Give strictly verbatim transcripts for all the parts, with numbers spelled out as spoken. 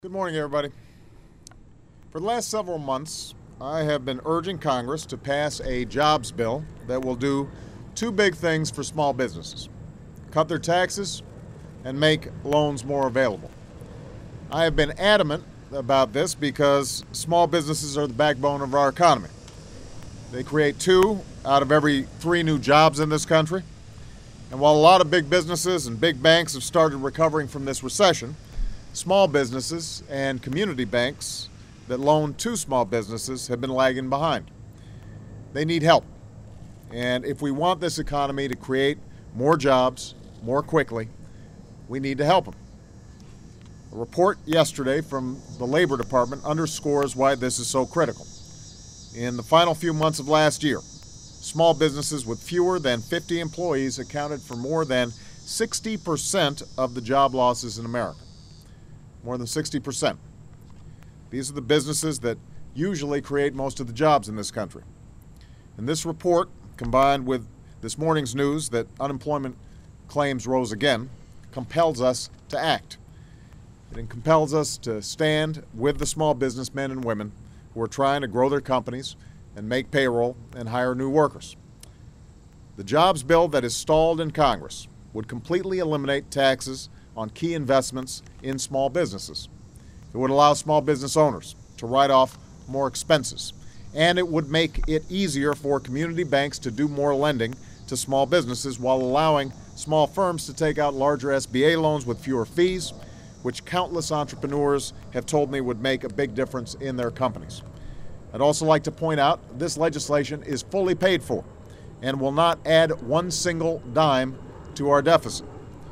Good morning, everybody. For the last several months, I have been urging Congress to pass a jobs bill that will do two big things for small businesses: cut their taxes and make loans more available. I have been adamant about this because small businesses are the backbone of our economy. They create two out of every three new jobs in this country. And while a lot of big businesses and big banks have started recovering from this recession, small businesses and community banks that loan to small businesses have been lagging behind. They need help. And if we want this economy to create more jobs more quickly, we need to help them. A report yesterday from the Labor Department underscores why this is so critical. In the final few months of last year, small businesses with fewer than fifty employees accounted for more than sixty percent of the job losses in America. More than sixty percent. These are the businesses that usually create most of the jobs in this country. And this report, combined with this morning's news that unemployment claims rose again, compels us to act. It compels us to stand with the small businessmen and women who are trying to grow their companies and make payroll and hire new workers. The jobs bill that is stalled in Congress would completely eliminate taxes on key investments in small businesses. It would allow small business owners to write off more expenses, and it would make it easier for community banks to do more lending to small businesses while allowing small firms to take out larger S B A loans with fewer fees, which countless entrepreneurs have told me would make a big difference in their companies. I'd also like to point out this legislation is fully paid for and will not add one single dime to our deficit.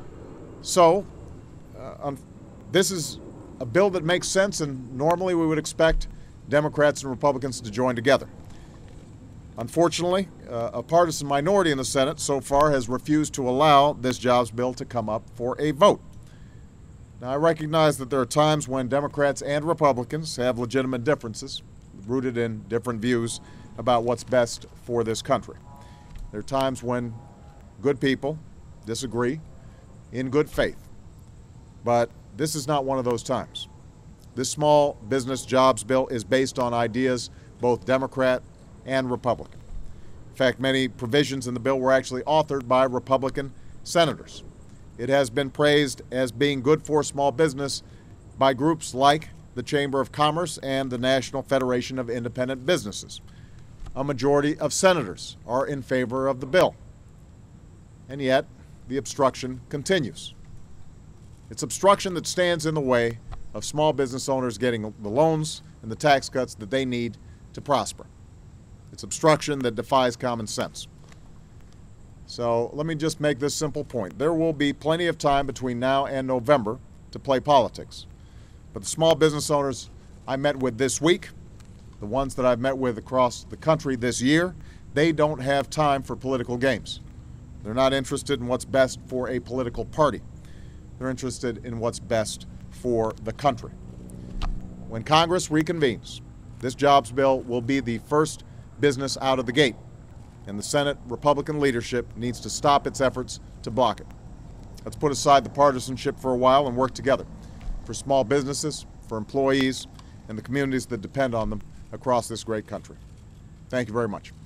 So, uh, um, this is a bill that makes sense, and normally we would expect Democrats and Republicans to join together. Unfortunately, uh, a partisan minority in the Senate so far has refused to allow this jobs bill to come up for a vote. Now, I recognize that there are times when Democrats and Republicans have legitimate differences, rooted in different views about what's best for this country. There are times when good people disagree in good faith. But this is not one of those times. This small business jobs bill is based on ideas both Democrat and Republican. In fact, many provisions in the bill were actually authored by Republican senators. It has been praised as being good for small business by groups like the Chamber of Commerce and the National Federation of Independent Businesses. A majority of senators are in favor of the bill. And yet, the obstruction continues. It's obstruction that stands in the way of small business owners getting the loans and the tax cuts that they need to prosper. It's obstruction that defies common sense. So let me just make this simple point. There will be plenty of time between now and November to play politics. But the small business owners I met with this week, the ones that I've met with across the country this year, they don't have time for political games. They're not interested in what's best for a political party. They're interested in what's best for the country. When Congress reconvenes, this jobs bill will be the first business out of the gate, and the Senate Republican leadership needs to stop its efforts to block it. Let's put aside the partisanship for a while and work together for small businesses, for employees, and the communities that depend on them across this great country. Thank you very much.